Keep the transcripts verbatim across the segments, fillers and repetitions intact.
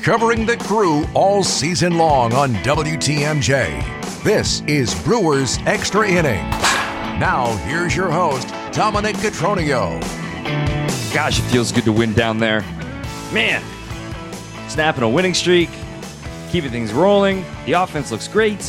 covering the Crew all season long on W T M J. This is Brewers Extra Inning. Now, here's your host, Dominic Cotroneo. Gosh, it feels good to win down there. Man, snapping a winning streak, keeping things rolling. The offense looks great.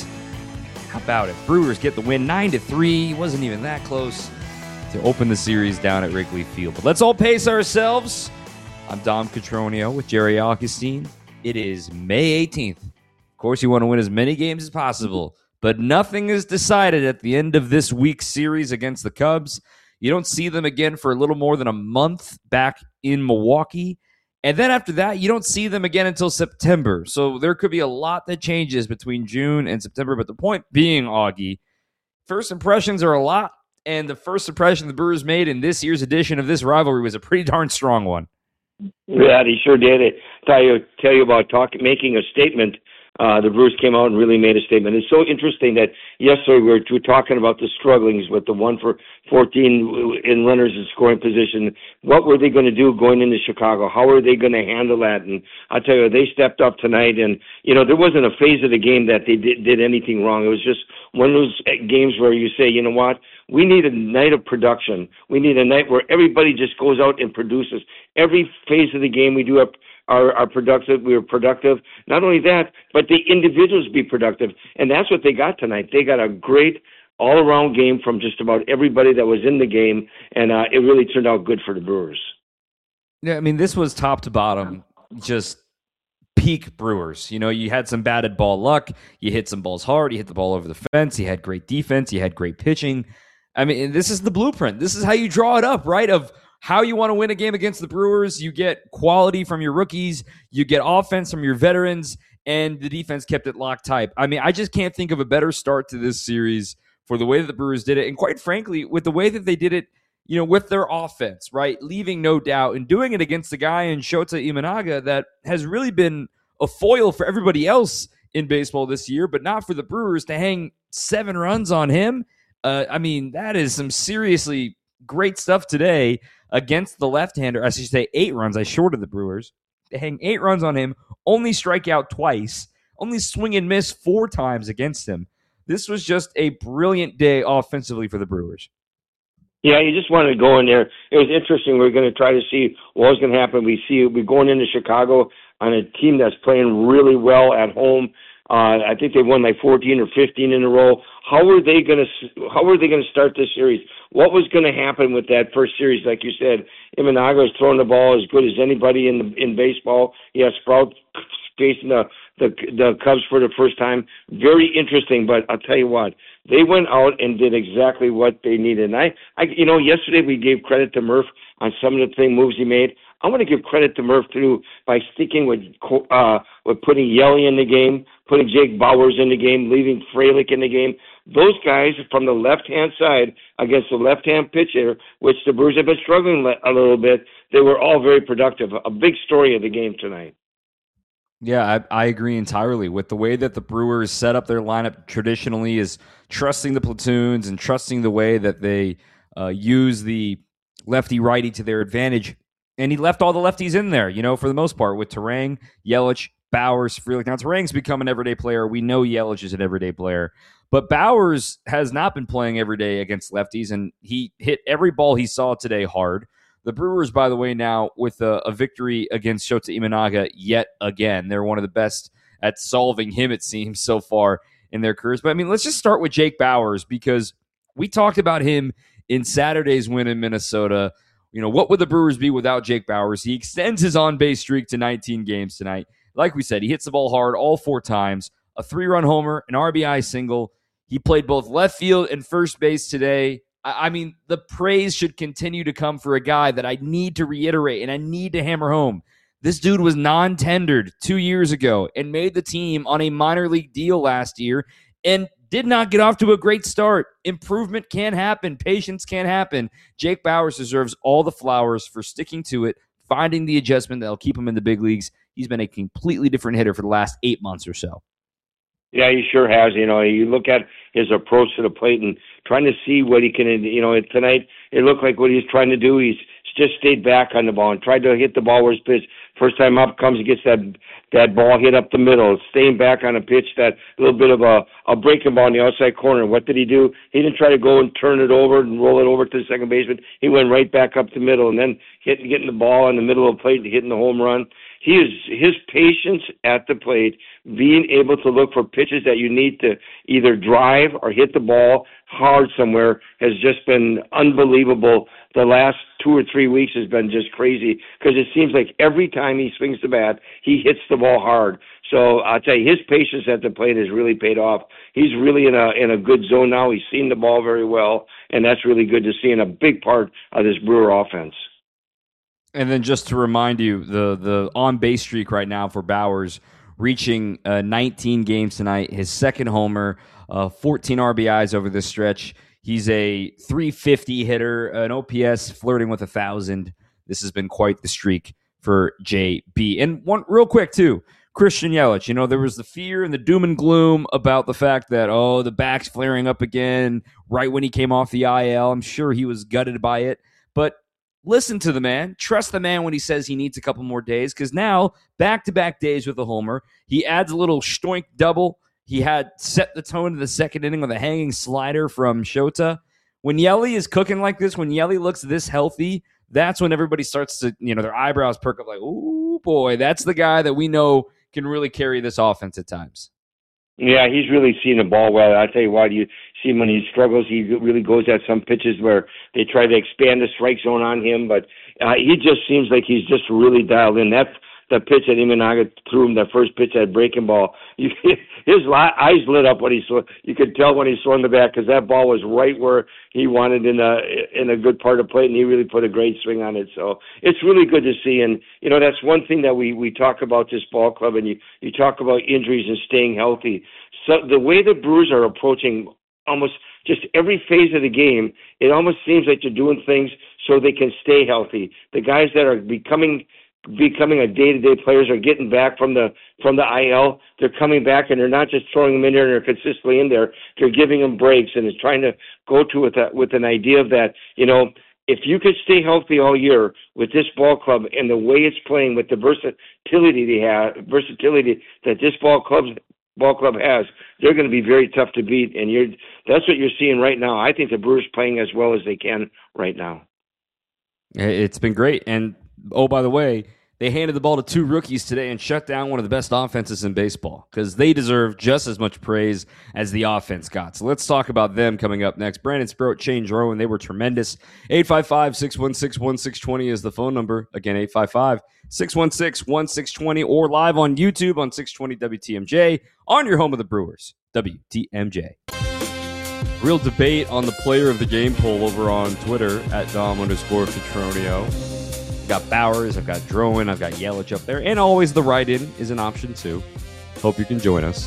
How about it? Brewers get the win nine to three. Wasn't even that close to open the series down at Wrigley Field. But let's all pace ourselves. I'm Dom Cotroneo with Jerry Augustine. It is May eighteenth. Of course, you want to win as many games as possible, but nothing is decided at the end of this week's series against the Cubs. You don't see them again for a little more than a month back in Milwaukee. And then after that, you don't see them again until September. So there could be a lot that changes between June and September. But the point being, Augie, first impressions are a lot. And the first impression the Brewers made in this year's edition of this rivalry was a pretty darn strong one. Yeah, he sure did it. Tell you, tell you about talking, making a statement. Uh, the Brewers came out and really made a statement. It's so interesting that yesterday we were, we were talking about the strugglings with the one for fourteen in runners in scoring position. What were they going to do going into Chicago? How are they going to handle that? And I'll tell you, they stepped up tonight. And, you know, there wasn't a phase of the game that they did, did anything wrong. It was just one of those games where you say, you know what? We need a night of production. We need a night where everybody just goes out and produces. Every phase of the game we do up Are, are productive. We were productive. Not only that, but the individuals be productive. And that's what they got tonight. They got a great all-around game from just about everybody that was in the game, and uh, it really turned out good for the Brewers. Yeah, I mean, this was top to bottom, just peak Brewers. You know, you had some batted ball luck. You hit some balls hard. You hit the ball over the fence. You had great defense. You had great pitching. I mean, this is the blueprint. This is how you draw it up, right? Of how you want to win a game against the Brewers. You get quality from your rookies, you get offense from your veterans, and the defense kept it locked tight. I mean, I just can't think of a better start to this series for the way that the Brewers did it, and quite frankly, with the way that they did it, you know, with their offense, right? Leaving no doubt and doing it against a guy in Shota Imanaga that has really been a foil for everybody else in baseball this year, but not for the Brewers to hang seven runs on him. Uh, I mean, that is some seriously great stuff today against the left-hander. I should say eight runs. I shorted the Brewers. They hang eight runs on him, only strike out twice, only swing and miss four times against him. This was just a brilliant day offensively for the Brewers. Yeah, you just wanted to go in there. It was interesting. We we're going to try to see what was going to happen. We see we're going into Chicago on a team that's playing really well at home. Uh, I think they won like fourteen or fifteen in a row. How are they going to How are they going to start this series? What was going to happen with that first series? Like you said, Imanaga is throwing the ball as good as anybody in the, in baseball. He has Sprout facing the, the the Cubs for the first time. Very interesting. But I'll tell you what, they went out and did exactly what they needed. And I, I you know, yesterday we gave credit to Murph on some of the thing moves he made. I want to give credit to Murph too by sticking with uh, with putting Yelly in the game, putting Jake Bauers in the game, leaving Frelick in the game. Those guys from the left-hand side against the left-hand pitcher, which the Brewers have been struggling a little bit, they were all very productive. A big story of the game tonight. Yeah, I, I agree entirely with the way that the Brewers set up their lineup traditionally is trusting the platoons and trusting the way that they uh, use the lefty-righty to their advantage. And he left all the lefties in there, you know, for the most part, with Turang, Yelich, Bauers, Frelick. Now, Turang's become an everyday player. We know Yelich is an everyday player. But Bauers has not been playing every day against lefties, and he hit every ball he saw today hard. The Brewers, by the way, now with a, a victory against Shota Imanaga yet again. They're one of the best at solving him, it seems, so far in their careers. But, I mean, let's just start with Jake Bauers because we talked about him in Saturday's win in Minnesota. You know, what would the Brewers be without Jake Bauers? He extends his on-base streak to nineteen games tonight. Like we said, he hits the ball hard all four times, a three-run homer, an R B I single. He played both left field and first base today. I mean, the praise should continue to come for a guy that I need to reiterate and I need to hammer home. This dude was non-tendered two years ago and made the team on a minor league deal last year and did not get off to a great start. Improvement can happen. Patience can happen. Jake Bauers deserves all the flowers for sticking to it, finding the adjustment that'll keep him in the big leagues. He's been a completely different hitter for the last eight months or so. Yeah, he sure has. You know, you look at his approach to the plate and trying to see what he can, you know, tonight it looked like what he's trying to do. He's just stayed back on the ball and tried to hit the ball where it's pitched. First time up comes, he gets that that ball hit up the middle, staying back on a pitch, that little bit of a, a breaking ball in the outside corner. What did he do? He didn't try to go and turn it over and roll it over to the second baseman. He went right back up the middle and then hitting, getting the ball in the middle of the plate and hitting the home run. He is his patience at the plate, being able to look for pitches that you need to either drive or hit the ball hard somewhere, has just been unbelievable. The last two or three weeks has been just crazy because it seems like every time he swings the bat, he hits the ball hard. So I'll tell you, his patience at the plate has really paid off. He's really in a in a good zone now. He's seen the ball very well, and that's really good to see, and a big part of this Brewer offense. And then just to remind you, the the on-base streak right now for Bauers reaching uh, nineteen games tonight, his second homer, uh, fourteen R B Is over this stretch. He's a three fifty hitter, an O P S flirting with one thousand. This has been quite the streak for J B. And one real quick, too, Christian Yelich. You know, there was the fear and the doom and gloom about the fact that, oh, the back's flaring up again right when he came off the I L. I'm sure he was gutted by it. But listen to the man. Trust the man when he says he needs a couple more days, because now, back-to-back days with a homer, he adds a little stoink double. He had set the tone in the second inning with a hanging slider from Shota. When Yelly is cooking like this, when Yelly looks this healthy, that's when everybody starts to, you know, their eyebrows perk up like, ooh, boy, that's the guy that we know can really carry this offense at times. Yeah, he's really seen the ball well. I tell you what, you see him when he struggles, he really goes at some pitches where they try to expand the strike zone on him, but uh, he just seems like he's just really dialed in. That the pitch that Imanaga threw him, that first pitch, that breaking ball, you, his eyes lit up when he saw. You could tell when he swung the bat because that ball was right where he wanted in a in a good part of play, and he really put a great swing on it. So it's really good to see. And you know, that's one thing that we we talk about this ball club, and you you talk about injuries and staying healthy. So the way the Brewers are approaching almost just every phase of the game, it almost seems like they're doing things so they can stay healthy. The guys that are becoming becoming a day-to-day players are getting back from the from the I L. They're coming back, and they're not just throwing them in there and they're consistently in there. They're giving them breaks, and it's trying to go to with a, with an idea of that, you know, if you could stay healthy all year with this ball club and the way it's playing, with the versatility they have, versatility that this ball club ball club has, they're going to be very tough to beat. And you're that's what you're seeing right now. I think the Brewers playing as well as they can right now. It's been great. And oh, by the way, they handed the ball to two rookies today and shut down one of the best offenses in baseball, because they deserve just as much praise as the offense got. So let's talk about them coming up next. Brandon Sproat, Shane Drowan, they were tremendous. eight five five, six one six, one six two zero is the phone number. Again, eight five five, six one six, one six two zero, or live on YouTube on six twenty W T M J on your home of the Brewers, W T M J. Real debate on the player of the game poll over on Twitter at Dom underscore Petronio. I've got Bauers, I've got Drowan, I've got Yelich up there, and always the write-in is an option too. Hope you can join us.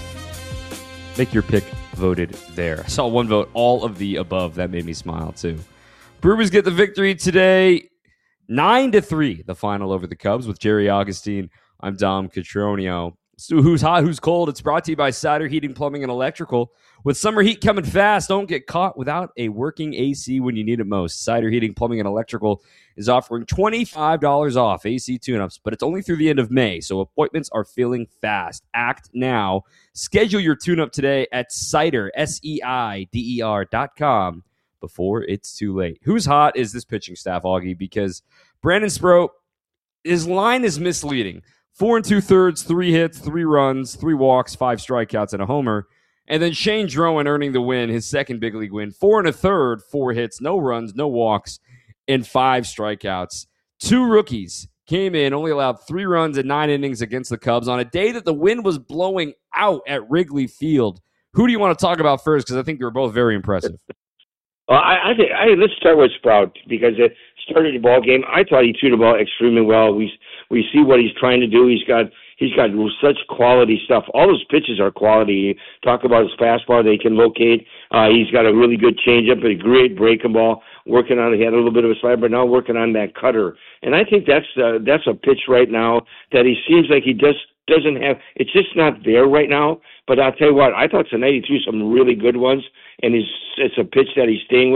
Make your pick voted there. I saw one vote, all of the above. That made me smile too. Brewers get the victory today, nine to three, the final over the Cubs with Jerry Augustine. I'm Dom Petronio. So who's hot, who's cold? It's brought to you by Cider Heating, Plumbing, and Electrical. With summer heat coming fast, don't get caught without a working A C when you need it most. Cider Heating, Plumbing, and Electrical is offering twenty-five dollars off A C tune-ups, but it's only through the end of May, so appointments are filling fast. Act now. Schedule your tune-up today at Cider, S E I D E R dot com before it's too late. Who's hot is this pitching staff, Augie, because Brandon Sproat, his line is misleading. Four and two-thirds, three hits, three runs, three walks, five strikeouts, and a homer. And then Shane Drowan earning the win, his second big league win. Four and a third, four hits, no runs, no walks, and five strikeouts. Two rookies came in, only allowed three runs in nine innings against the Cubs on a day that the wind was blowing out at Wrigley Field. Who do you want to talk about first? Because I think they were both very impressive. Well, I, I think I, let's start with Sprout, because it started the ball game. I thought he threw the ball extremely well. We we see what he's trying to do. He's got he's got such quality stuff. All those pitches are quality. Talk about his fastball they can locate. Uh, he's got a really good changeup, a great breaking ball. Working on, he had a little bit of a slider, but now working on that cutter. And I think that's uh, that's a pitch right now that he seems like he just doesn't have. It's just not there right now. But I'll tell you what, I thought tonight he threw some really good ones, and he's, it's a pitch that he's staying with.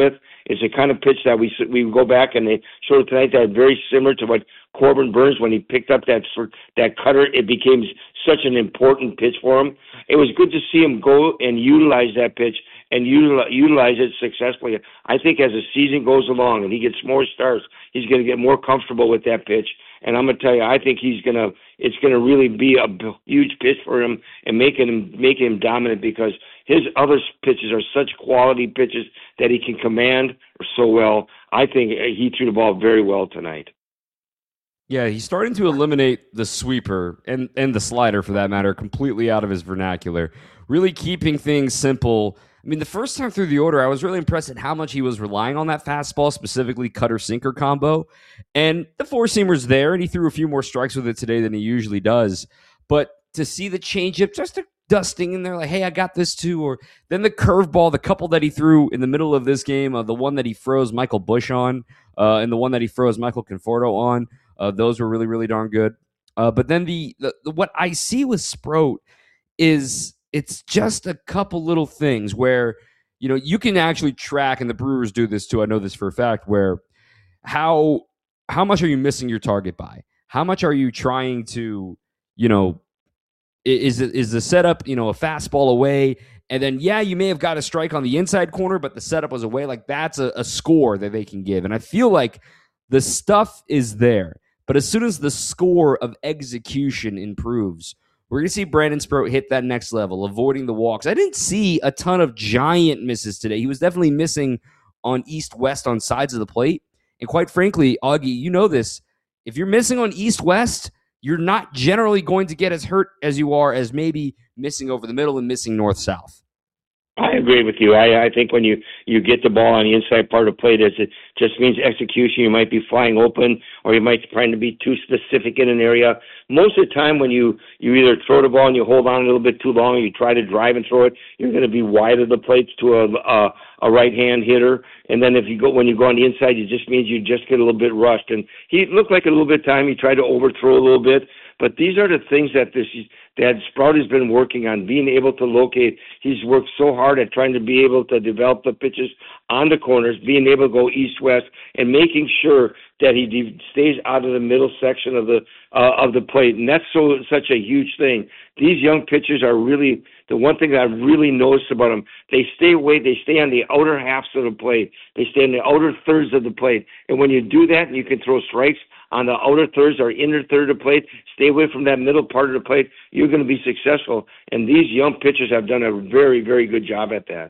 It's a kind of pitch that we we go back and they showed it tonight that very similar to what Corbin Burnes, when he picked up that that cutter, it became such an important pitch for him. It was good to see him go and utilize that pitch and utilize, utilize it successfully. I think as the season goes along and he gets more starts, he's going to get more comfortable with that pitch. And I'm going to tell you, I think he's going to, it's going to really be a huge pitch for him and making him, making him dominant, because his other pitches are such quality pitches that he can command so well. I think he threw the ball very well tonight. Yeah, he's starting to eliminate the sweeper and, and the slider, for that matter, completely out of his vernacular, really keeping things simple. I mean, the first time through the order, I was really impressed at how much he was relying on that fastball, specifically cutter-sinker combo. And the four-seamer's there, and he threw a few more strikes with it today than he usually does. But to see the changeup, just a dusting in there, like, hey, I got this too. Or then the curveball, the couple that he threw in the middle of this game, uh, the one that he froze Michael Busch on, uh, and the one that he froze Michael Conforto on, uh, those were really, really darn good. Uh, but then the, the, the what I see with Sproat is it's just a couple little things where, you know, you can actually track, and the Brewers do this too, I know this for a fact, where how how much are you missing your target by? How much are you trying to, you know, is is the setup, you know, a fastball away, and then, yeah, you may have got a strike on the inside corner, but the setup was away. Like, that's a, a score that they can give. And I feel like the stuff is there. But as soon as the score of execution improves, we're going to see Brandon Sproat hit that next level, avoiding the walks. I didn't see a ton of giant misses today. He was definitely missing on east-west on sides of the plate. And quite frankly, Augie, you know this, if you're missing on east-west, you're not generally going to get as hurt as you are as maybe missing over the middle and missing north-south. I agree with you. I, I think when you, you get the ball on the inside part of the plate, it just means execution. You might be flying open, or you might be trying to be too specific in an area. Most of the time when you, you either throw the ball and you hold on a little bit too long, or you try to drive and throw it, you're going to be wide of the plates to a, a, a right-hand hitter. And then if you go when you go on the inside, it just means you just get a little bit rushed. And he looked like a little bit of time. He tried to overthrow a little bit. But these are the things that this that Sprout has been working on, being able to locate. He's worked so hard at trying to be able to develop the pitches on the corners, being able to go east-west, and making sure that he de- stays out of the middle section of the uh, of the plate. And that's so such a huge thing. These young pitchers are really, the one thing that I've really noticed about them, they stay away, they stay on the outer halves of the plate. They stay in the outer thirds of the plate. And when you do that, and you can throw strikes on the outer thirds or inner third of the plate, stay away from that middle part of the plate, you're going to be successful. And these young pitchers have done a very, very good job at that.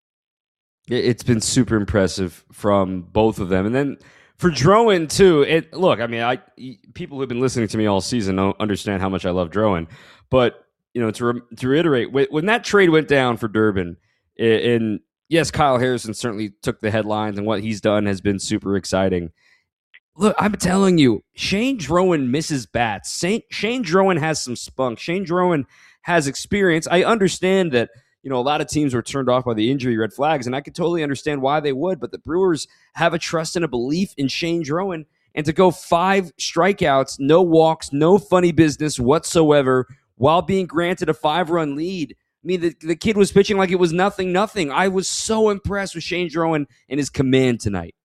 It's been super impressive from both of them. And then for Drowan, too, it, look, I mean, I people who've been listening to me all season don't understand how much I love Drowan. But, you know, to, re- to reiterate, when that trade went down for Durbin, and yes, Kyle Harrison certainly took the headlines, and what he's done has been super exciting. Look, I'm telling you, Shane Drowan misses bats. Shane, Shane Drowan has some spunk. Shane Drowan has experience. I understand that, you know, a lot of teams were turned off by the injury red flags, and I could totally understand why they would, but the Brewers have a trust and a belief in Shane Drowan, and to go five strikeouts, no walks, no funny business whatsoever, while being granted a five-run lead. I mean, the, the kid was pitching like it was nothing, nothing. I was so impressed with Shane Drowan and his command tonight.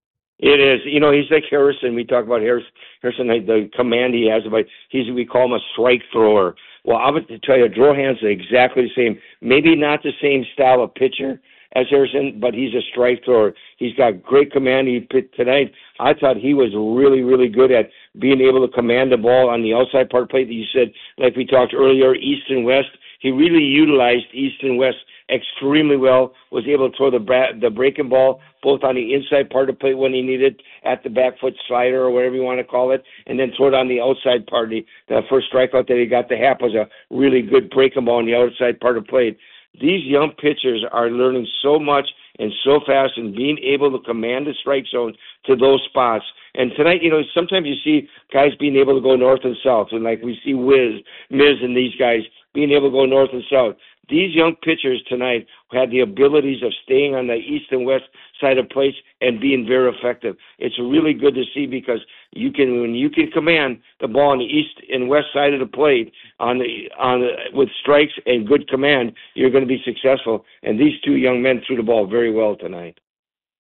It is. You know, he's like Harrison. We talk about Harrison, Harrison the command he has. About he's we call him a strike thrower. Well, I'm going to tell you, Drowan's exactly the same. Maybe not the same style of pitcher as Harrison, but he's a strike thrower. He's got great command. He tonight, I thought he was really, really good at being able to command the ball on the outside part of the plate. You said, like we talked earlier, east and west. He really utilized east and west extremely well, was able to throw the bra- the breaking ball both on the inside part of the plate when he needed, at the back foot slider or whatever you want to call it, and then throw it on the outside part. The, the first strikeout that he got to Happ was a really good breaking ball on the outside part of the plate. These young pitchers are learning so much and so fast and being able to command the strike zone to those spots. And tonight, you know, sometimes you see guys being able to go north and south, and like we see Wiz, Miz and these guys being able to go north and south. These young pitchers tonight had the abilities of staying on the east and west side of plates and being very effective. It's really good to see, because you can, when you can command the ball on the east and west side of the plate on the on the, with strikes and good command, you're going to be successful. And these two young men threw the ball very well tonight.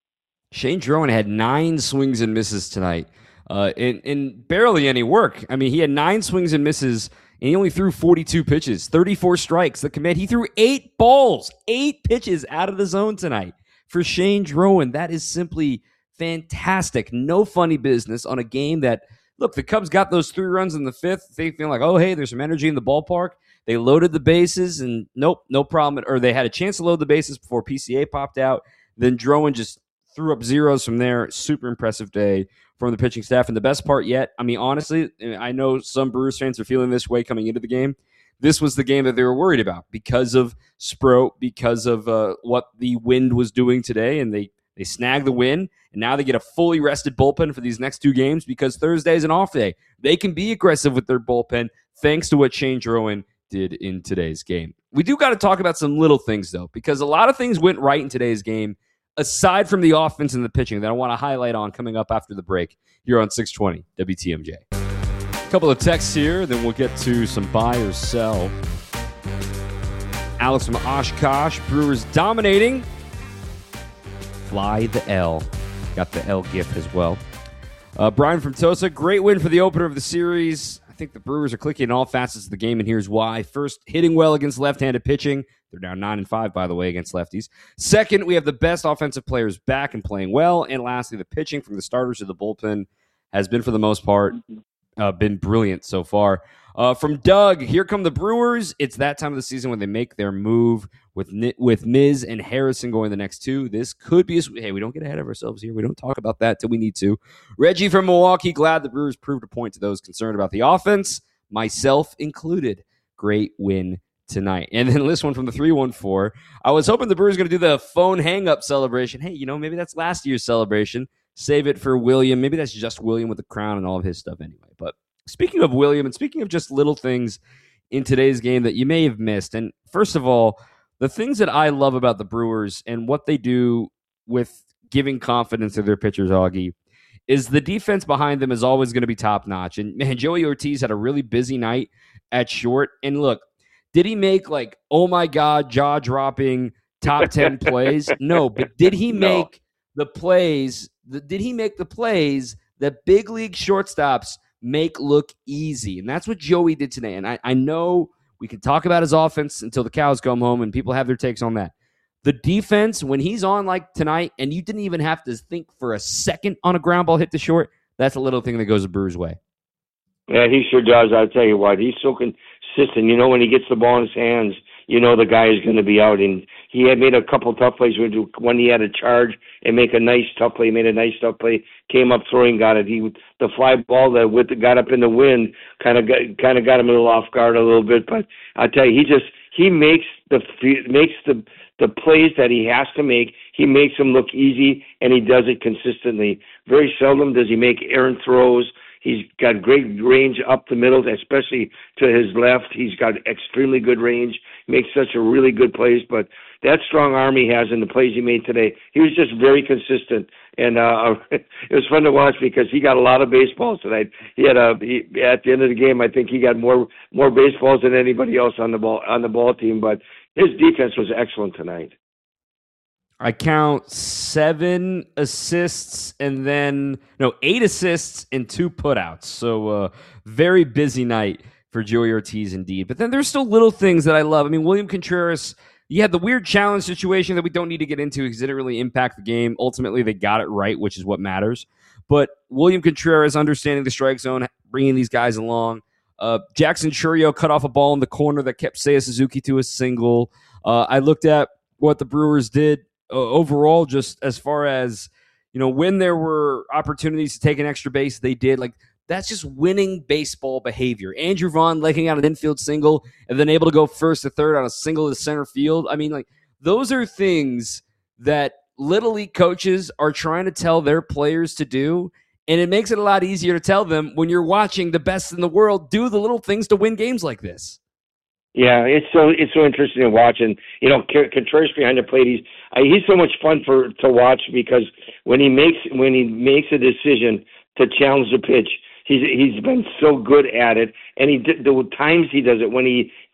Shane Drouin had nine swings and misses tonight, uh, and, and barely any work. I mean, he had nine swings and misses, and he only threw forty-two pitches, thirty-four strikes. The command, he threw eight balls, eight pitches out of the zone tonight for Shane Drouin. That is simply fantastic. No funny business on a game that, look, the Cubs got those three runs in the fifth. They feel like, oh, hey, there's some energy in the ballpark. They loaded the bases, and nope, no problem. Or they had a chance to load the bases before P C A popped out. Then Drouin just threw up zeros from there. Super impressive day from the pitching staff. And the best part yet, I mean, honestly, I know some Brewers fans are feeling this way coming into the game. This was the game that they were worried about because of Sproat, because of uh, what the wind was doing today, and they, they snagged the win. And now they get a fully rested bullpen for these next two games because Thursday is an off day. They can be aggressive with their bullpen thanks to what Shane Drouin did in today's game. We do got to talk about some little things, though, because a lot of things went right in today's game, aside from the offense and the pitching, that I want to highlight on coming up after the break here on six twenty W T M J. A couple of texts here, then we'll get to some buy or sell. Alex from Oshkosh, Brewers dominating. Fly the L. Got the L gif as well. Uh, Brian from Tosa, great win for the opener of the series. I think the Brewers are clicking in all facets of the game, and here's why. First, hitting well against left-handed pitching. They're now nine and five, by the way, against lefties. Second, we have the best offensive players back and playing well. And lastly, the pitching from the starters to the bullpen has been, for the most part, uh, been brilliant so far. Uh, from Doug, here come the Brewers. It's that time of the season when they make their move with with Miz and Harrison going the next two. This could be a – hey, we don't get ahead of ourselves here. We don't talk about that till we need to. Reggie from Milwaukee, glad the Brewers proved a point to those concerned about the offense, myself included. Great win tonight. And then this one from the three one four. I was hoping the Brewers were going to do the phone hang-up celebration. Hey, you know, maybe that's last year's celebration. Save it for William. Maybe that's just William with the crown and all of his stuff anyway. But speaking of William, and speaking of just little things in today's game that you may have missed, and first of all, the things that I love about the Brewers and what they do with giving confidence to their pitchers, Augie, is the defense behind them is always going to be top-notch. And, man, Joey Ortiz had a really busy night at short. And, look, did he make, like, oh, my God, jaw-dropping top ten plays? No, but did he make no. the plays the, – did he make the plays that big league shortstops make look easy? And that's what Joey did today. And I, I know – we can talk about his offense until the cows come home and people have their takes on that. The defense, when he's on like tonight, and you didn't even have to think for a second on a ground ball hit to short, that's a little thing that goes the Brewers' way. Yeah, he sure does. I'll tell you what, he's so consistent. You know, when he gets the ball in his hands, you know the guy is going to be out. And he had made a couple tough plays when he had a charge and make a nice tough play. He made a nice tough play, came up throwing, got it. He the fly ball that with the, got up in the wind kind of got kind of got him a little off guard a little bit. But I tell you, he just he makes the makes the the plays that he has to make. He makes them look easy, and he does it consistently. Very seldom does he make errant throws. He's got great range up the middle, especially to his left. He's got extremely good range, makes such a really good plays. But that strong arm he has in the plays he made today, he was just very consistent. And uh, it was fun to watch because he got a lot of baseballs tonight. He had a he, at the end of the game, I think he got more more baseballs than anybody else on the ball on the ball team. But his defense was excellent tonight. I count seven assists and then, no, eight assists and two putouts. So uh, very busy night for Joey Ortiz indeed. But then there's still little things that I love. I mean, William Contreras, you had the weird challenge situation that we don't need to get into because it didn't really impact the game. Ultimately, they got it right, which is what matters. But William Contreras understanding the strike zone, bringing these guys along. Uh, Jackson Chourio cut off a ball in the corner that kept Seiya Suzuki to a single. Uh, I looked at what the Brewers did uh, overall, just as far as, you know, when there were opportunities to take an extra base, they did. Like, that's just winning baseball behavior. Andrew Vaughn legging out an infield single and then able to go first to third on a single to center field. I mean, like, those are things that Little League coaches are trying to tell their players to do, and it makes it a lot easier to tell them when you're watching the best in the world do the little things to win games like this. Yeah, it's so it's so interesting to watch, and you know, Contreras behind the plate, he's uh, he's so much fun for to watch because when he makes when he makes a decision to challenge the pitch, he's he's been so good at it, and he the times he does it when he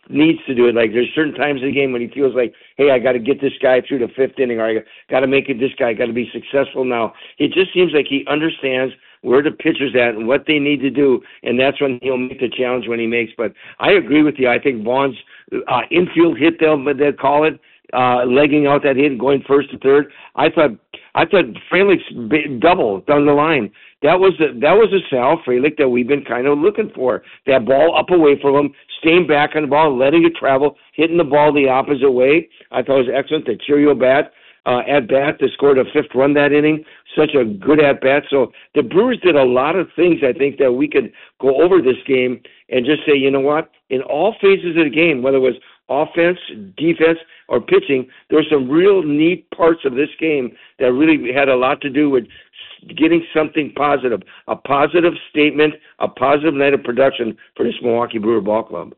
needs to do it. Like there's certain times in the game when he feels like, hey, I got to get this guy through the fifth inning, or I got to make it this guy, got to be successful now. It just seems like he understands where the pitcher's at and what they need to do, and that's when he'll make the challenge when he makes. But I agree with you. I think Vaughn's uh, infield hit, they'll, they'll call it, uh, legging out that hit and going first to third. I thought I thought Frelick's double down the line. That was a, that was a Sal Frelick that we've been kind of looking for. That ball up away from him, staying back on the ball, letting it travel, hitting the ball the opposite way. I thought it was excellent. The Cheerio bat. Uh, at bat that scored a fifth run that inning, such a good at bat. So the Brewers did a lot of things, I think, that we could go over this game and just say, you know what, in all phases of the game, whether it was offense, defense, or pitching, there were some real neat parts of this game that really had a lot to do with getting something positive, a positive statement, a positive night of production for this Milwaukee Brewer Ball Club.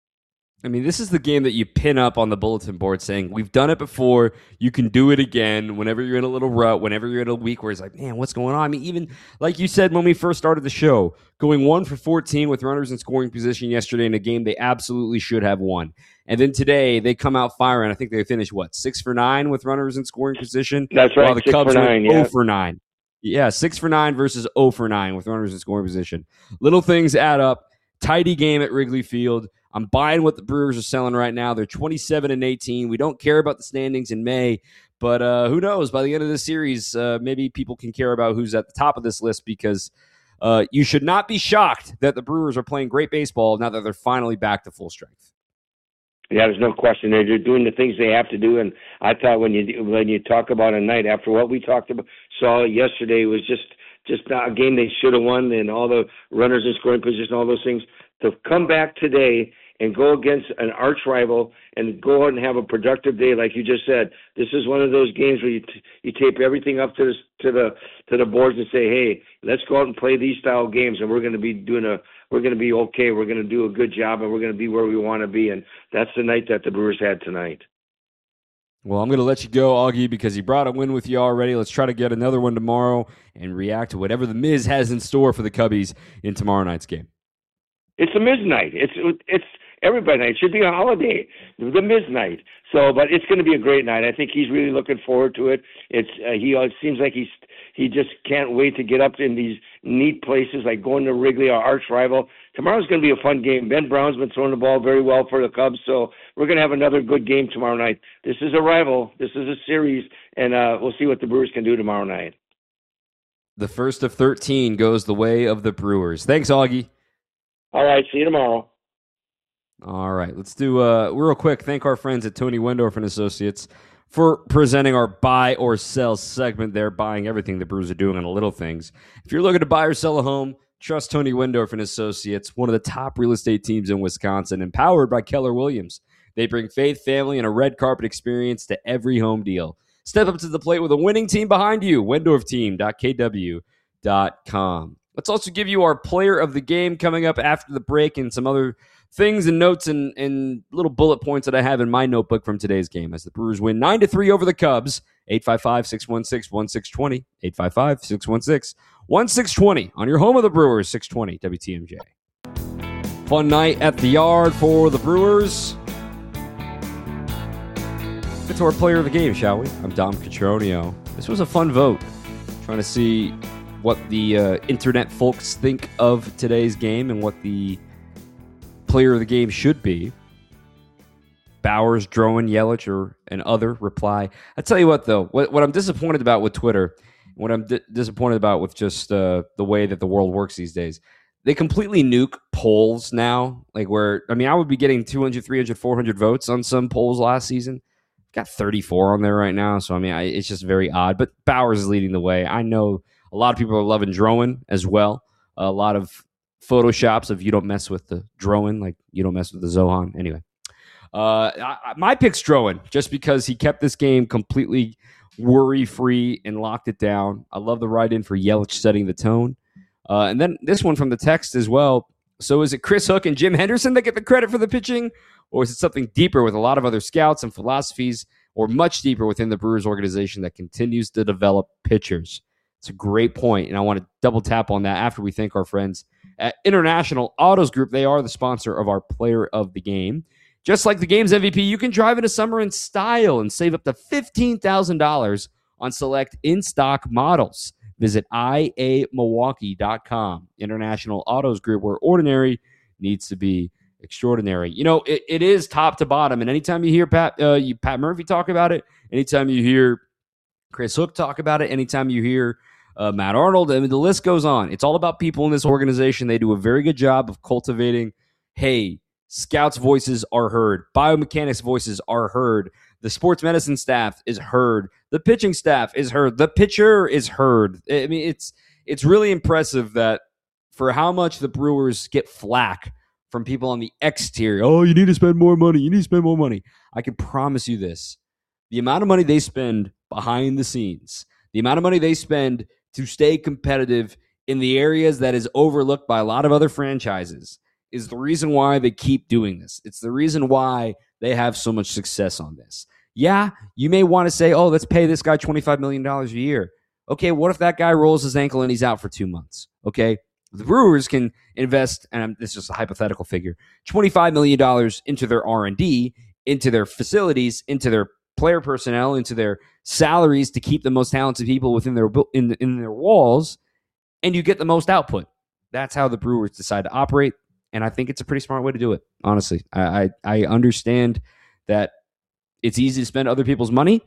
I mean, this is the game that you pin up on the bulletin board saying, we've done it before, you can do it again whenever you're in a little rut, whenever you're in a week where it's like, man, what's going on? I mean, even like you said when we first started the show, going one for fourteen with runners in scoring position yesterday in a game they absolutely should have won. And then today they come out firing. I think they finished, what, six for nine with runners in scoring position? That's right, while the six Cubs for nine, went yeah. oh for nine. Yeah, six for nine versus oh for nine with runners in scoring position. Little things add up. Tidy game at Wrigley Field. I'm buying what the Brewers are selling right now. They're twenty-seven and eighteen. We don't care about the standings in May, but uh, who knows? By the end of the series, uh, maybe people can care about who's at the top of this list, because uh, you should not be shocked that the Brewers are playing great baseball now that they're finally back to full strength. Yeah, there's no question. They're doing the things they have to do, and I thought when you when you talk about a night after what we talked about saw yesterday was just just a game they should have won, and all the runners in scoring position, all those things. To come back today and go against an arch rival and go out and have a productive day, like you just said, this is one of those games where you t- you tape everything up to the to the to the boards and say, hey, let's go out and play these style games, and we're going to be doing a we're going to be okay, we're going to do a good job, and we're going to be where we want to be, and that's the night that the Brewers had tonight. Well, I'm going to let you go, Augie, because you brought a win with you already. Let's try to get another one tomorrow and react to whatever the Miz has in store for the Cubbies in tomorrow night's game. It's a Miz night. It's it's everybody night. It should be a holiday, the Miz night. So, but it's going to be a great night. I think he's really looking forward to it. It's uh, he. It seems like he's he just can't wait to get up in these neat places like going to Wrigley, our arch rival. Tomorrow's going to be a fun game. Ben Brown's been throwing the ball very well for the Cubs, so we're going to have another good game tomorrow night. This is a rival. This is a series, and uh, we'll see what the Brewers can do tomorrow night. The first of thirteen goes the way of the Brewers. Thanks, Augie. All right, see you tomorrow. All right, let's do uh, real quick. Thank our friends at Tony Wendorf and Associates for presenting our buy or sell segment. They're buying everything the Brewers are doing on the little things. If you're looking to buy or sell a home, trust Tony Wendorf and Associates, one of the top real estate teams in Wisconsin, empowered by Keller Williams. They bring faith, family, and a red carpet experience to every home deal. Step up to the plate with a winning team behind you. wendorf team dot k w dot com. Let's also give you our player of the game coming up after the break and some other things and notes and, and little bullet points that I have in my notebook from today's game as the Brewers win nine to three over the Cubs. eight five five, six one six, one six two zero. eight five five, six one six, one six two zero on your home of the Brewers, six twenty W T M J. Fun night at the Yard for the Brewers. Get to our player of the game, shall we? I'm Dom Catronio. This was a fun vote. Trying to see what the uh, internet folks think of today's game and what the player of the game should be. Bowers, Drowan, Yelich, or an other reply. I tell you what, though, what, what I'm disappointed about with Twitter, what I'm di- disappointed about with just uh, the way that the world works these days, they completely nuke polls now. Like where, I mean, I would be getting two hundred, three hundred, four hundred votes on some polls last season. Got thirty-four on there right now, so I mean, I, it's just very odd. But Bowers is leading the way. I know a lot of people are loving Drowan as well. A lot of photoshops of you don't mess with the Drowan, like you don't mess with the Zohan. Anyway, uh, I, my pick's Drowan just because he kept this game completely worry-free and locked it down. I love the write-in for Yelich setting the tone. Uh, and then this one from the text as well. So is it Chris Hook and Jim Henderson that get the credit for the pitching? Or is it something deeper with a lot of other scouts and philosophies, or much deeper within the Brewers organization that continues to develop pitchers? It's a great point, and I want to double tap on that after we thank our friends at International Autos Group. They are the sponsor of our player of the game. Just like the game's M V P, you can drive into summer in style and save up to fifteen thousand dollars on select in-stock models. Visit I A Milwaukee dot com, International Autos Group, where ordinary needs to be extraordinary. You know, it, it is top to bottom, and anytime you hear Pat, uh, you, Pat Murphy talk about it, anytime you hear Chris Hook talk about it, anytime you hear uh, Matt Arnold, I mean, the list goes on. It's all about people in this organization. They do a very good job of cultivating, hey, scouts' voices are heard. Biomechanics' voices are heard. The sports medicine staff is heard. The pitching staff is heard. The pitcher is heard. I mean, it's it's really impressive that for how much the Brewers get flack from people on the exterior. Oh, you need to spend more money. You need to spend more money. I can promise you this. The amount of money they spend behind the scenes, the amount of money they spend to stay competitive in the areas that is overlooked by a lot of other franchises is the reason why they keep doing this. It's the reason why they have so much success on this. Yeah, you may want to say, oh, let's pay this guy twenty-five million dollars a year. Okay, what if that guy rolls his ankle and he's out for two months? Okay, the Brewers can invest, and this is just a hypothetical figure, twenty-five million dollars into their R and D, into their facilities, into their player personnel, into their salaries to keep the most talented people within their in, in their walls, and you get the most output. That's how the Brewers decide to operate. And I think it's a pretty smart way to do it, honestly. I, I I understand that it's easy to spend other people's money,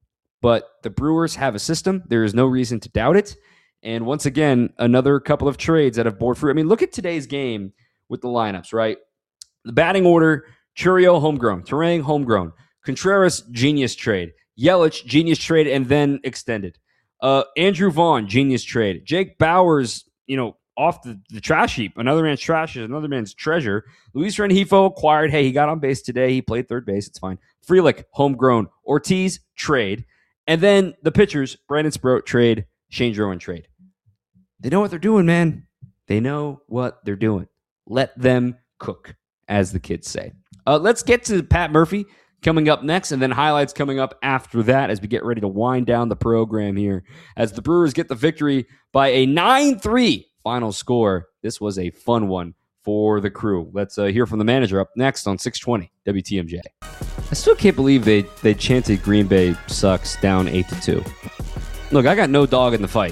but the Brewers have a system. There is no reason to doubt it. And once again, another couple of trades that have bore fruit. I mean, look at today's game with the lineups, right? The batting order, Chourio, homegrown. Turang, homegrown. Contreras, genius trade. Yelich, genius trade, and then extended. Uh, Andrew Vaughn, genius trade. Jake Bauers, you know, off the, the trash heap. Another man's trash is another man's treasure. Luis Rengifo acquired. Hey, he got on base today. He played third base. It's fine. Frelick, homegrown. Ortiz, trade. And then the pitchers, Brandon Sproat, trade. Shane Drowan, trade. They know what they're doing, man. They know what they're doing. Let them cook, as the kids say. Uh, let's get to Pat Murphy coming up next, and then highlights coming up after that as we get ready to wind down the program here. As the Brewers get the victory by a nine three final score. This was a fun one for the crew. Let's uh, hear from the manager up next on six twenty W T M J. I still can't believe they, they chanted Green Bay sucks down eight to two. Look, I got no dog in the fight.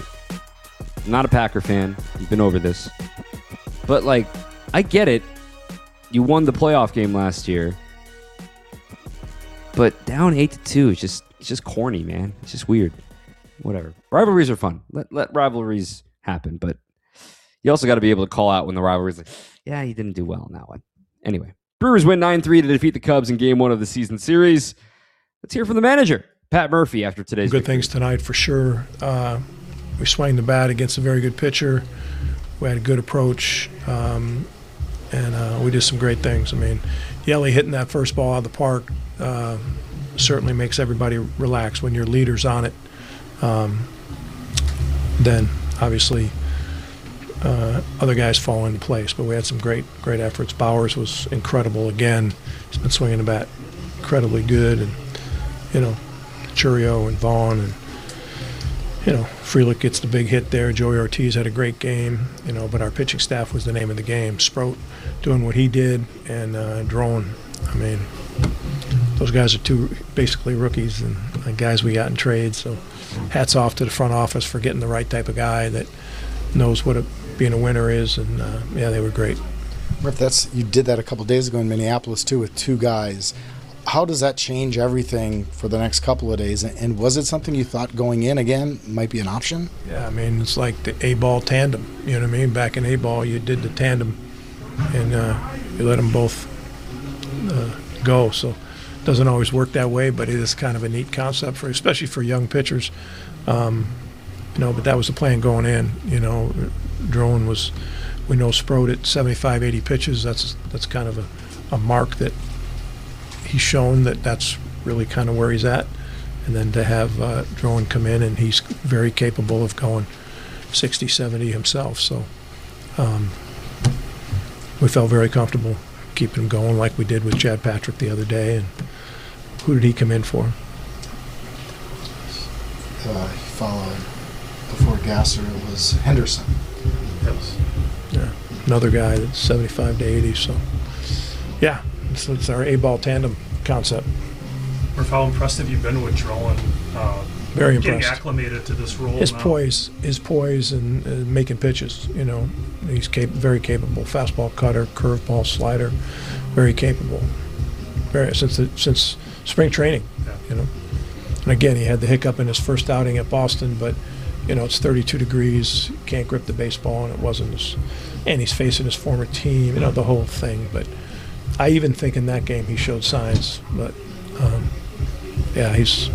I'm not a Packer fan. We've been over this. But, like, I get it. You won the playoff game last year. But down eight to two is just it's just corny, man. It's just weird. Whatever. Rivalries are fun. Let let rivalries happen, but you also got to be able to call out when the rivalry's like, yeah, he didn't do well in that one. Anyway, Brewers win nine three to defeat the Cubs in game one of the season series. Let's hear from the manager, Pat Murphy, after today's Good victory. things tonight for sure. Uh, we swung the bat against a very good pitcher. We had a good approach, um, and uh, we did some great things. I mean, Yelly hitting that first ball out of the park uh, certainly makes everybody relax when your leader's on it. Um, then, obviously, Uh, other guys fall into place, but we had some great, great efforts. Bauers was incredible again. He's been swinging the bat incredibly good, and you know, Chourio and Vaughn, and you know, Frelick gets the big hit there. Joey Ortiz had a great game, you know, but our pitching staff was the name of the game. Sproat doing what he did, and uh, Drowan. I mean, those guys are two basically rookies and uh, guys we got in trades. So, hats off to the front office for getting the right type of guy that knows what a being a winner is, and uh, yeah, they were great. Murph, that's you did that a couple days ago in Minneapolis too with two guys. How does that change everything for the next couple of days? And was it something you thought going in again might be an option? Yeah, I mean, it's like the A-ball tandem. You know what I mean? Back in A-ball, you did the tandem, and uh, you let them both uh, go. So it doesn't always work that way, but it is kind of a neat concept for, especially for young pitchers. Um, You know, but that was the plan going in. You know, Drowan was, we know Sproat at seventy-five, eighty pitches. That's that's kind of a, a mark that he's shown that that's really kind of where he's at. And then to have uh, Drowan come in, and he's very capable of going sixty, seventy himself. So um, we felt very comfortable keeping him going like we did with Chad Patrick the other day. And who did he come in for? Uh, he followed. Before Gasser, it was Henderson. Yes. Yeah, another guy that's seventy-five to eighty. So, yeah, It's, it's our A-ball tandem concept. Murph, how impressed have you been with Drillen? Uh, Very getting impressed. acclimated to this role. His now? poise, his poise, and uh, making pitches. You know, he's cap- very capable. Fastball, cutter, curveball, slider, very capable. Very since the, since spring training. Yeah. You know, and again, he had the hiccup in his first outing at Boston, but you know, it's thirty-two degrees, can't grip the baseball, and it wasn't as. And he's facing his former team. You know, the whole thing. But I even think in that game he showed signs. But um, yeah, he's.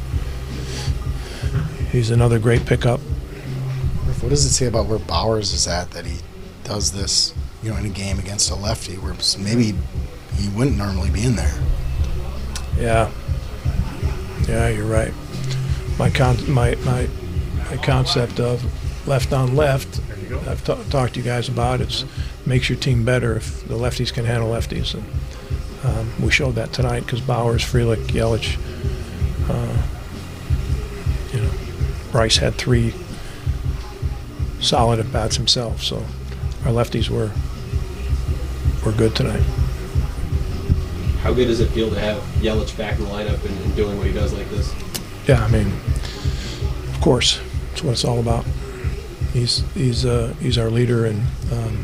He's another great pickup. What does it say about where Bowers is at that he does this, you know, in a game against a lefty where maybe he wouldn't normally be in there? Yeah. Yeah, you're right. My con- my, my my concept of left on left, I've t- talked to you guys about, it's makes your team better if the lefties can handle lefties. And um, we showed that tonight because Bowers, Frelick, Yelich, uh, you know, Bryce had three solid at bats himself, so our lefties were were good tonight. How good does it feel to have Yelich back in the lineup and, and doing what he does like this? Yeah, I mean, of course, that's what it's all about. He's he's uh, he's our leader and um,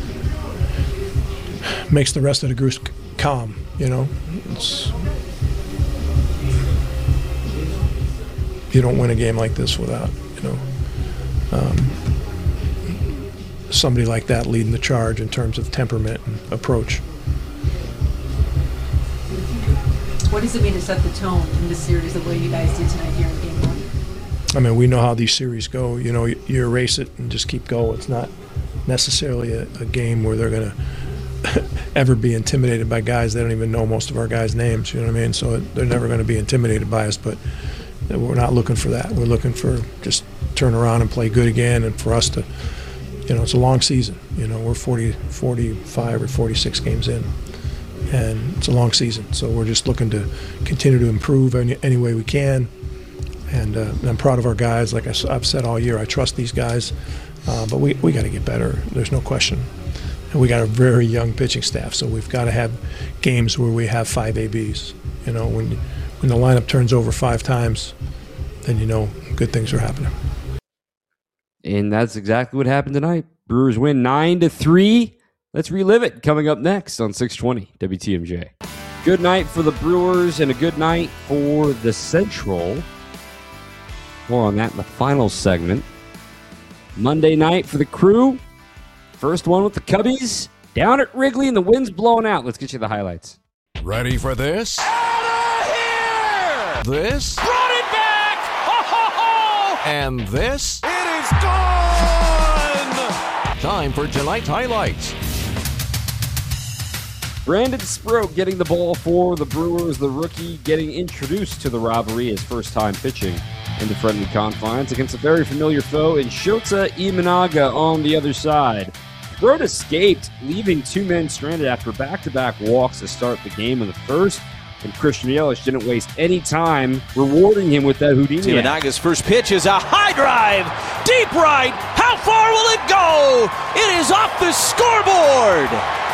makes the rest of the group calm. You know, it's. You don't win a game like this without, you know, um, somebody like that leading the charge in terms of temperament and approach. What does it mean to set the tone in this series the way you guys did tonight here in game one? I mean, we know how these series go. You know, you, you erase it and just keep going. It's not necessarily a, a game where they're going to ever be intimidated by guys. They don't even know most of our guys' names, you know what I mean? So it, they're never going to be intimidated by us, but we're not looking for that. We're looking for just turn around and play good again, and for us to, you know, it's a long season. You know, we're forty, forty-five or forty-six games in, and it's a long season. So we're just looking to continue to improve any, any way we can. And uh, I'm proud of our guys. Like I, I've said all year, I trust these guys, uh, but we, we got to get better. There's no question. And we got a very young pitching staff, so we've got to have games where we have five A Bs. You know, when when the lineup turns over five times, then you know good things are happening. And that's exactly what happened tonight. Brewers win nine to three. Let's relive it coming up next on six twenty W T M J. Good night for the Brewers and a good night for the Central. More on that in the final segment. Monday night for the Crew. First one with the Cubbies down at Wrigley and the wind's blowing out. Let's get you the highlights. Ready for this? Out of here! This? Brought it back! Ho, ho, ho! And this? It is gone! Time for tonight's highlights. Brandon Sproat getting the ball for the Brewers. The rookie getting introduced to the rivalry, his first time pitching in the friendly confines against a very familiar foe in Shota Imanaga on the other side. Sproat escaped, leaving two men stranded after back-to-back walks to start the game in the first, and Christian Yelich didn't waste any time rewarding him with that Houdini. Imanaga's first pitch is a high drive, deep right. How far will it go? It is off the scoreboard.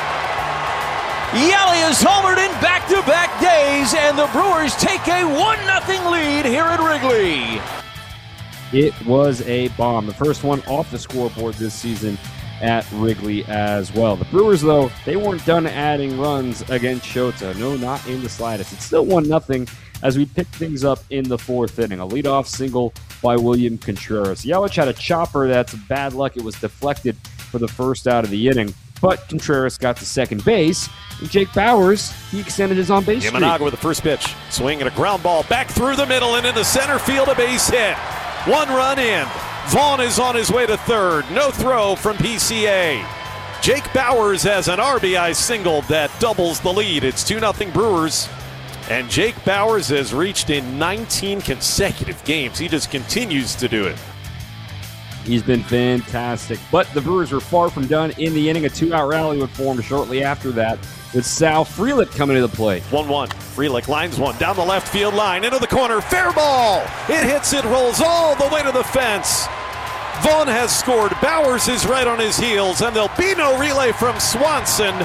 Yelly is homered in back-to-back days, and the Brewers take a one nothing lead here at Wrigley. It was a bomb. The first one off the scoreboard this season at Wrigley as well. The Brewers, though, they weren't done adding runs against Shota. No, not in the slightest. It's still one nothing as we pick things up in the fourth inning. A leadoff single by William Contreras. Yelich had a chopper that's bad luck. It was deflected for the first out of the inning. But Contreras got to second base, and Jake Bowers, he extended his on-base streak. Imanaga with the first pitch, swinging a ground ball back through the middle and into center field, a base hit. One run in. Vaughn is on his way to third. No throw from P C A. Jake Bowers has an R B I single that doubles the lead. It's two nothing Brewers. And Jake Bowers has reached in nineteen consecutive games. He just continues to do it. He's been fantastic. But the Brewers were far from done in the inning. A two-out rally would form shortly after that with Sal Frelick coming to the plate. one one. Frelick lines one down the left field line. Into the corner. Fair ball. It hits it, rolls all the way to the fence. Vaughn has scored. Bowers is right on his heels, and there'll be no relay from Swanson.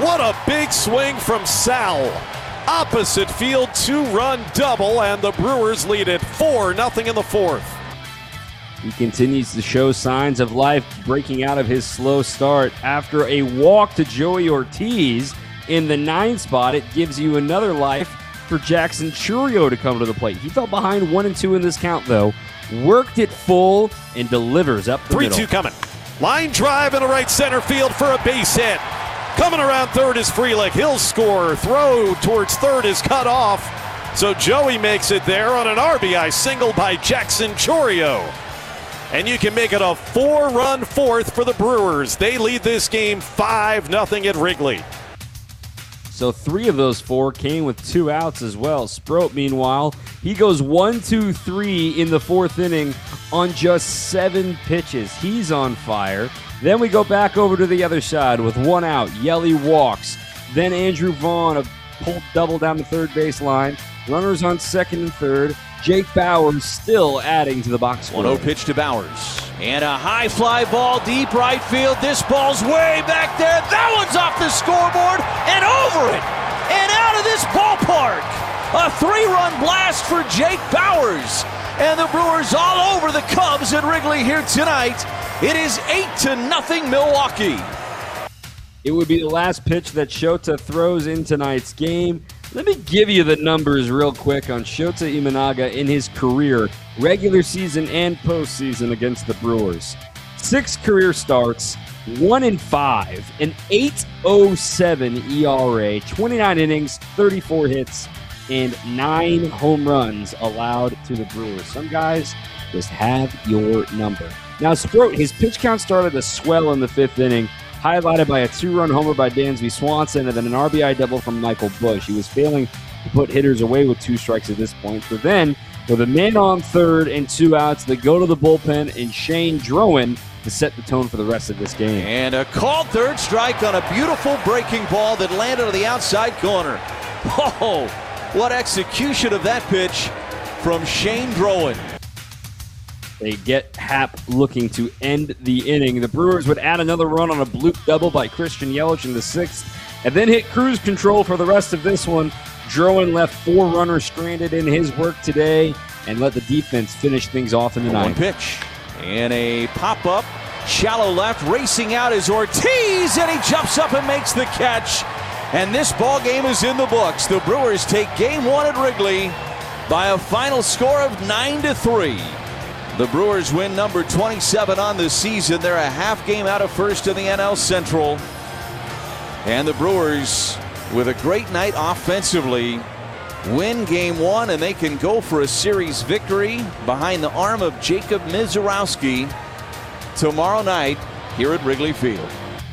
What a big swing from Sal. Opposite field, two-run double, and the Brewers lead it four nothing in the fourth. He continues to show signs of life, breaking out of his slow start. After a walk to Joey Ortiz in the ninth spot, it gives you another life for Jackson Chourio to come to the plate. He fell behind one and two in this count, though. Worked it full and delivers up the middle. three two coming. Line drive into right center field for a base hit. Coming around third is Frelick. He'll score. Throw towards third is cut off. So Joey makes it there on an R B I single by Jackson Chourio. And you can make it a four-run fourth for the Brewers. They lead this game five nothing at Wrigley. So three of those four came with two outs as well. Sproat, meanwhile, he goes one, two, three in the fourth inning on just seven pitches. He's on fire. Then we go back over to the other side with one out. Yelly walks. Then Andrew Vaughn, a pulled double down the third baseline. Runners on second and third. Jake Bauers still adding to the box score. one oh pitch to Bauers. And a high fly ball deep right field. This ball's way back there. That one's off the scoreboard and over it and out of this ballpark. A three-run blast for Jake Bauers. And the Brewers all over the Cubs at Wrigley here tonight. It is eight to nothing Milwaukee. It would be the last pitch that Shota throws in tonight's game. Let me give you the numbers real quick on Shota Imanaga in his career, regular season and postseason against the Brewers. Six career starts, one in five, an eight oh seven E R A, twenty-nine innings, thirty-four hits, and nine home runs allowed to the Brewers. Some guys just have your number. Now, Sproat, his pitch count started to swell in the fifth inning, highlighted by a two-run homer by Dansby Swanson and then an R B I double from Michael Busch. He was failing to put hitters away with two strikes at this point. So then, with a man on third and two outs, they go to the bullpen and Shane Drowan to set the tone for the rest of this game. And a called third strike on a beautiful breaking ball that landed on the outside corner. Oh, what execution of that pitch from Shane Drowan. They get Happ looking to end the inning. The Brewers would add another run on a bloop double by Christian Yelich in the sixth, and then hit cruise control for the rest of this one. Drowan left four runners stranded in his work today and let the defense finish things off in the ninth. One pitch and a pop-up, shallow left, racing out is Ortiz, and he jumps up and makes the catch. And this ball game is in the books. The Brewers take game one at Wrigley by a final score of nine to three. The Brewers win number twenty-seven on the season. They're a half game out of first in the N L Central. And the Brewers, with a great night offensively, win game one, and they can go for a series victory behind the arm of Jacob Misiorowski tomorrow night here at Wrigley Field.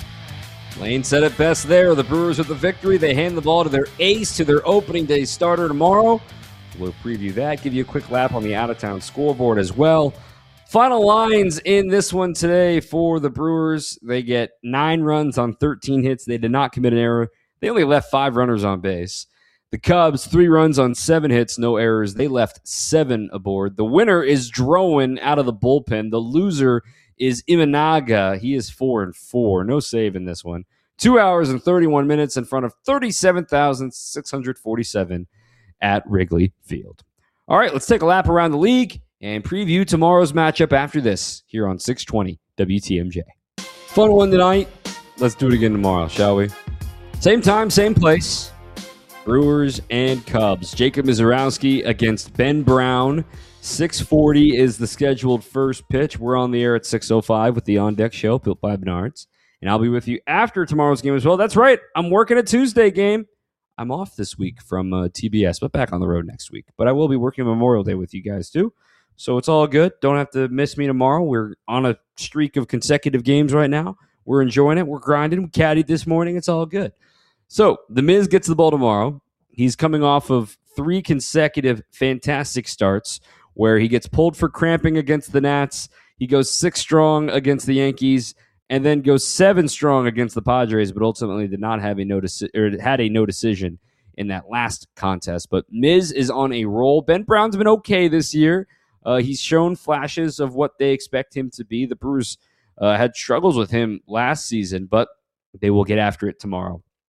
Lane said it best there. The Brewers with the victory. They hand the ball to their ace, to their opening day starter tomorrow. We'll preview that, give you a quick lap on the out-of-town scoreboard as well. Final lines in this one today for the Brewers. They get nine runs on thirteen hits. They did not commit an error. They only left five runners on base. The Cubs, three runs on seven hits, no errors. They left seven aboard. The winner is Drowan out of the bullpen. The loser is Imanaga. He is four and four. No save in this one. Two hours and thirty-one minutes in front of thirty-seven thousand six hundred forty-seven at Wrigley Field. All right, let's take a lap around the league and preview tomorrow's matchup after this here on six twenty W T M J. Fun one tonight. Let's do it again tomorrow, shall we? Same time, same place. Brewers and Cubs. Jacob Misiorowski against Ben Brown. six forty is the scheduled first pitch. We're on the air at six oh five with the On Deck Show, built by Menards. And I'll be with you after tomorrow's game as well. That's right. I'm working a Tuesday game. I'm off this week from uh, T B S, but back on the road next week. But I will be working Memorial Day with you guys, too. So it's all good. Don't have to miss me tomorrow. We're on a streak of consecutive games right now. We're enjoying it. We're grinding. We caddied this morning. It's all good. So the Miz gets the ball tomorrow. He's coming off of three consecutive fantastic starts where he gets pulled for cramping against the Nats. He goes six strong against the Yankees, and then goes seven strong against the Padres, but ultimately did not have a no deci- or had a no decision in that last contest. But Miz is on a roll. Ben Brown's been okay this year. Uh, he's shown flashes of what they expect him to be. The Brewers uh, had struggles with him last season, but they will get after it tomorrow.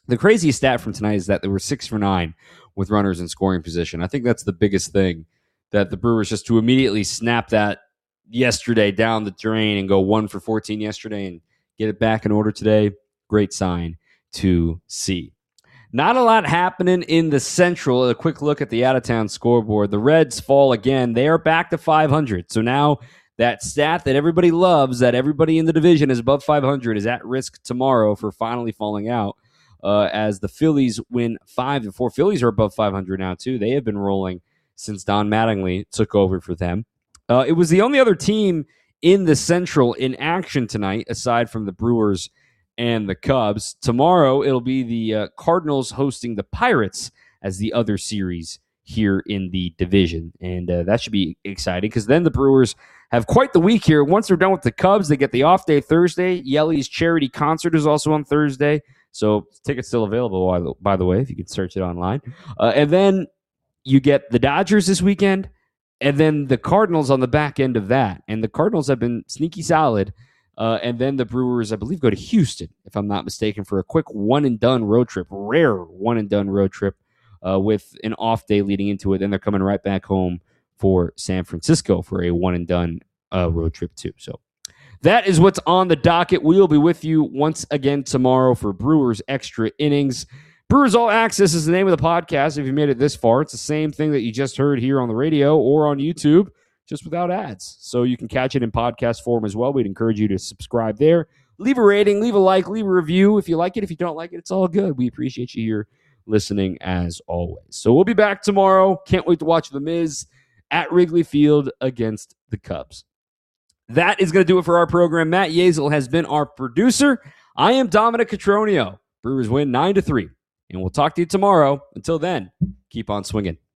the craziest stat from tonight is that they were six for nine with runners in scoring position. I think that's the biggest thing, that the Brewers just to immediately snap that yesterday down the drain and go one for fourteen yesterday and get it back in order today. Great sign to see. Not a lot happening in the Central. A quick look at the out-of-town scoreboard. The Reds fall again. They are back to five hundred. So now that stat that everybody loves, that everybody in the division is above five hundred, is at risk tomorrow for finally falling out uh, as the Phillies win five to four. Phillies are above five hundred now, too. They have been rolling since Don Mattingly took over for them. Uh, it was the only other team in the Central in action tonight, aside from the Brewers and the Cubs. Tomorrow, it'll be the uh, Cardinals hosting the Pirates as the other series here in the division. And uh, that should be exciting because then the Brewers have quite the week here. Once they're done with the Cubs, they get the off day Thursday. Yelly's charity concert is also on Thursday. So tickets still available, by the way, if you can search it online. Uh, and then you get the Dodgers this weekend, and then the Cardinals on the back end of that. And the Cardinals have been sneaky solid. Uh, and then the Brewers, I believe, go to Houston, if I'm not mistaken, for a quick one-and-done road trip, rare one-and-done road trip uh, with an off day leading into it. Then they're coming right back home for San Francisco for a one-and-done uh, road trip, too. So that is what's on the docket. We will be with you once again tomorrow for Brewers Extra Innings. Brewers All Access is the name of the podcast. If you made it this far, it's the same thing that you just heard here on the radio or on YouTube, just without ads. So you can catch it in podcast form as well. We'd encourage you to subscribe there. Leave a rating, leave a like, leave a review. If you like it, if you don't like it, it's all good. We appreciate you here listening as always. So we'll be back tomorrow. Can't wait to watch The Miz at Wrigley Field against the Cubs. That is going to do it for our program. Matt Yazel has been our producer. I am Dominic Cotroneo. Brewers win nine to three. And we'll talk to you tomorrow. Until then, keep on swinging.